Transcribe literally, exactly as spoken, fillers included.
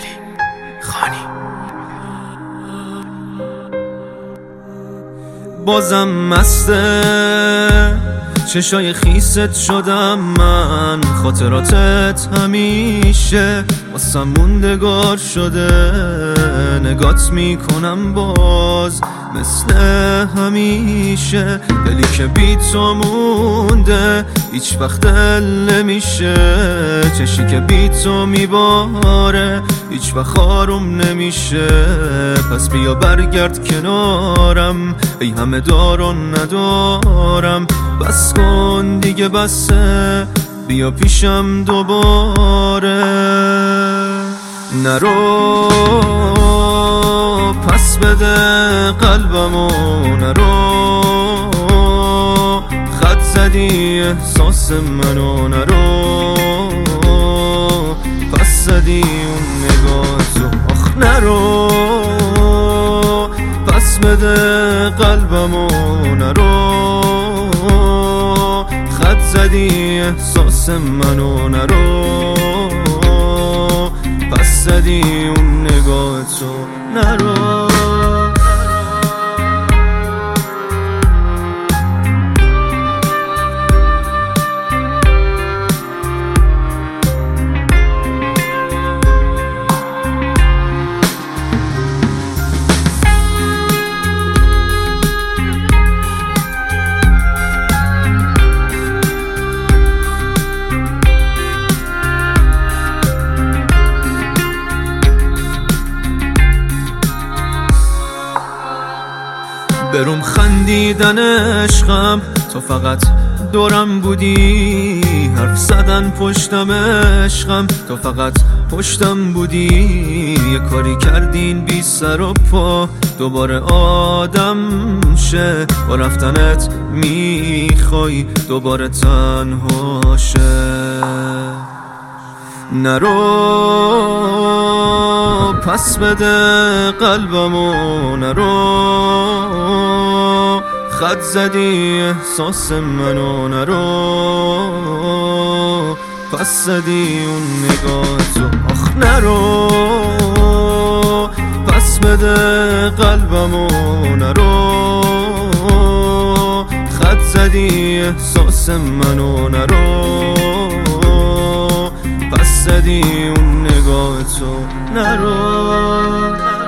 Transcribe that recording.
امیرعلی خانی. بازم مسته چشای خیست شدم من، خاطراتت همیشه واسم موندگار شده. نگات میکنم باز مثل همیشه، دلی که بی تو مونده هیچ وقت دل نمیشه. چشی که بی تو میباره هیچ وقت آروم نمیشه. پس بیا برگرد کنارم، ای همه دارون ندارم. بس کن دیگه بسه، بیا پیشم دوباره. نرو پس بده قلبمو، نرو خط زدی احساس منو. نرو پس زدی اون نگاهتو، آخ نرو پس بده قلبمو. نرو خط زدی احساس منو. نرو پس زدی اون نگاهتو. نرو بروم خندیدن عشقم، تو فقط دورم بودی. حرف زدن پشتم عشقم، تو فقط پشتم بودی. یه کاری کردین بی سر و پا، دوباره آدم شه. با رفتنت میخوای دوباره تنها شه. نرو پس بده قلبمو. نرو خط زدی احساس منو. نرو پس زدی اون نگاهتو، آخ نرو پس بده قلبمو. نرو خط زدی احساس منو. نرو پس زدی اون نگاهتو. نرو